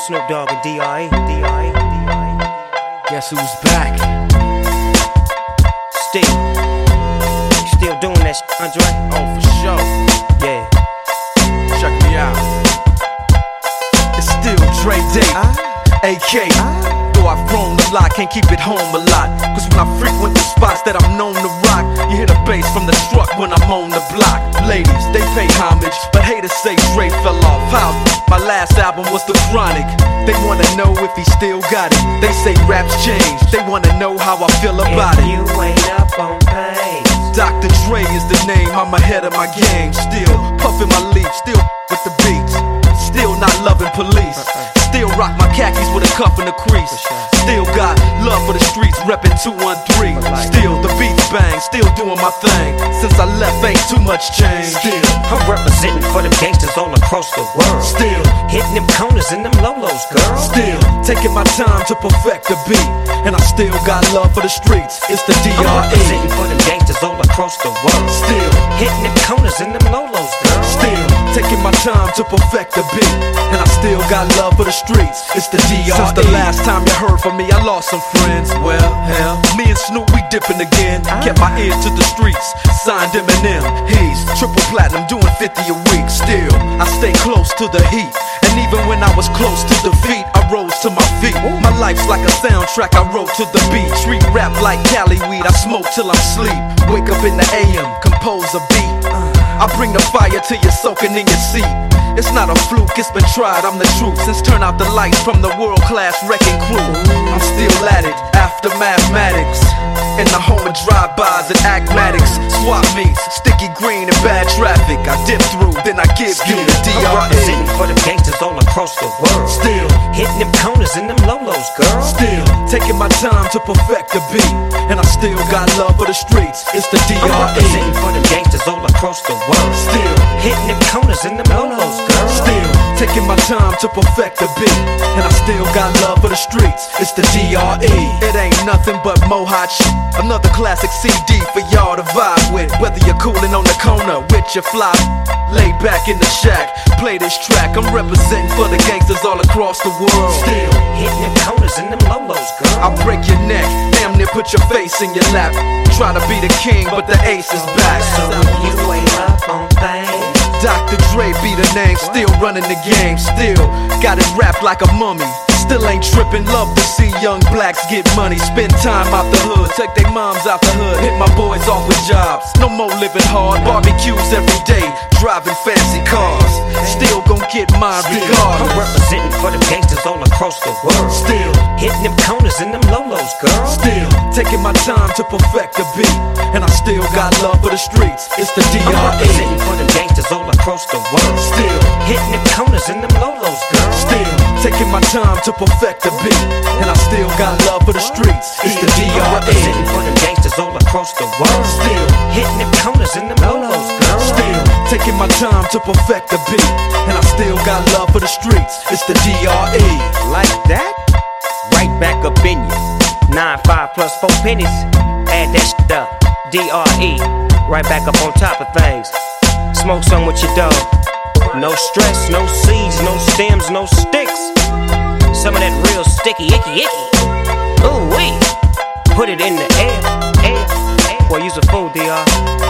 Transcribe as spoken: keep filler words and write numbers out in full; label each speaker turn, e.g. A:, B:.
A: Snoop Dogg and D R E. D R E. D R E.
B: Guess who's back?
A: Still. You still doing that shit, Andre?
B: Oh, for sure.
A: Yeah.
B: Check me out. It's still Dre Day,
A: Uh,
B: A K.
A: uh.
B: Though I've grown a lot, can't keep it home a lot. Cause when I frequent the spots that I'm known to rock, you hear the bass from the truck when I'm on the block. Ladies, they pay homage, but haters say Dre fell off. How? My last album was The Chronic. They wanna know if he still got it. They say raps change, they wanna know how I feel about
A: if
B: it.
A: you ain't up on pace,
B: Doctor Dre is the name, I'm ahead of my game. Still puffin' my leaf, still with the beats. Still not loving police. Still rock my khakis with a cuff and a crease. Still got love for the streets, reppin' two one three. Still the beats bang, still doing my thing. Since I left, ain't too much change. Still,
A: I'm representing for them gangsters all across the world.
B: still,
A: Hitting them corners and them lolos, girl.
B: still taking my time to perfect the beat. And I still got love for the streets. It's the D
A: I'm
B: R E.
A: representing for them gangsters all across the world.
B: Still,
A: Hitting them corners and them lolos, girl.
B: Still taking my time to perfect the beat. And I still got love for the streets. It's the D R E. Since the last time you heard from me, I lost some friends. Well, hell, me and Snoop, we dipping again. Kept my ears to the streets. Signed Eminem. He's triple platinum, doing fifty a week. Still, I stay close to the heat. And even when I was close to defeat, I rose to my feet. My life's like a soundtrack, I wrote to the beat. Street rap like Cali weed, I smoke till I'm asleep. Wake up in the A M, compose a beat. I bring the fire till you're soaking in your seat. It's not a fluke, it's been tried, I'm the truth. Since turn out the lights from the world-class wrecking crew, I'm still at it, after mathematics. In the home of drive-bys and acmatics. Swap meets, sticky green and bad traffic. I dip through, then I give you the D
A: I'm
B: R E.
A: representing for them gangsters all across the world.
B: Still,
A: Hitting them corners and them lolos, girl.
B: still taking my time to perfect the beat. And I still got love for the streets. It's the D
A: I'm
B: R E.
A: representing for them gangsters all across the world.
B: Still,
A: Hitting them corners and them lolos, girl.
B: still taking my time to perfect the beat. And I still got love for the streets. It's the D R E. It ain't nothing but mohawk shit. Another classic C D for y'all to vibe with. Whether you're coolin' on the corner with your fly, laid back in the shack, play this track. I'm representing for the gangsters all across the world. Still,
A: Hitting them corners and them lolos, girl.
B: I'll break your neck, damn near put your face in your lap. Try to be the king, but the ace is back.
A: So if you ain't up on things,
B: Doctor Dre be the name, still running the game. Still got it wrapped like a mummy. Still ain't trippin', love to see young blacks get money. Spend time out the hood, take their moms out the hood. Hit my boys off with jobs, no more living hard. Barbecues every day, driving fancy cars. Still gon' get mine
A: I'm
B: regardless.
A: representing for them gangsters all across the world.
B: Still,
A: Hitting them corners and them lolos, girl.
B: still taking my time to perfect the beat. And I still got love for the streets. It's the D
A: I'm
B: R E.
A: representing for them gangsters all across the world.
B: Still,
A: Hitting them corners and them lolos, girl.
B: still taking my time to perfect the beat. And I still got love for the streets. It's the D
A: I'm
B: R E.
A: representing for them gangsters all across the world.
B: Still,
A: Hitting them corners and them lolos, girl.
B: still taking my time to perfect the beat. And I still got love for the streets. It's the D R E.
A: Like that? Right back up in you. Nine, five plus four pennies. Add that shit up. D R E. Right back up on top of things. Smoke some with your dog. No stress, no seeds, no stems, no sticks. Some of that real sticky, icky, icky. Ooh wee. Put it in the air, air, air. Boy, use a fool, D R.